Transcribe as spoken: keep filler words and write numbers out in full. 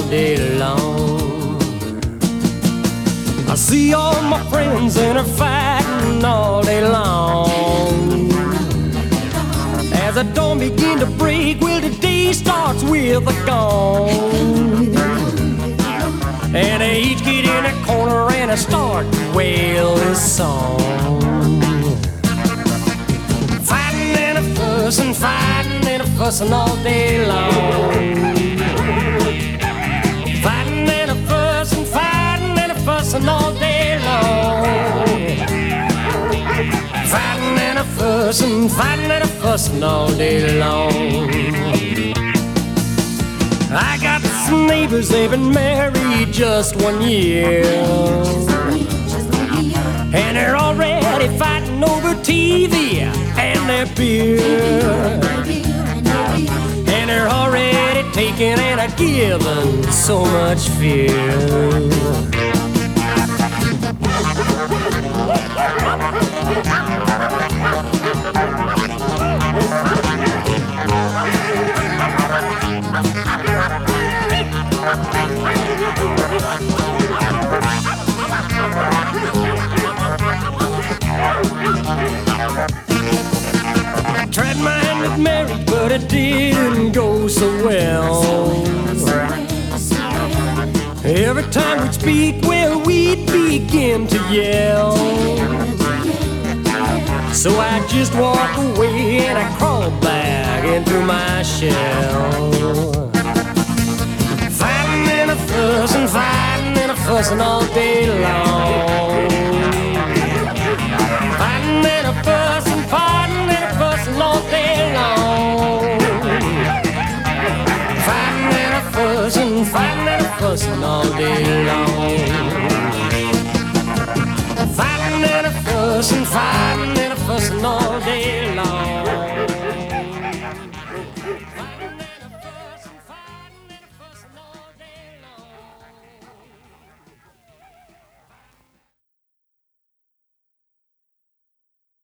day long. I see all my friends and are fighting all day long. As the dawn begin to break, well, the day starts with a gong. And they each get in a corner and I start to wail this song. Fighting and a fussing, fighting and a fussing all day long. Fighting and a fussing, fighting and a fussing all day long. Fighting and a fussing, fighting and a fussing all day long. I got some neighbors, they've been married just one year, and they're already fighting over T V and their beer. And they're already taking and a giving so much fear. Tried my hand with marriage, but it didn't go so well. Every time we'd speak, well, we'd begin to yell. So I just walk away and I crawl back into my shell. Fighting and a fussing, fighting and a fussing all day long. Fighting and a fussing, fighting and a fussing all day long. Fighting and a fussing, fighting and a fussing all day long.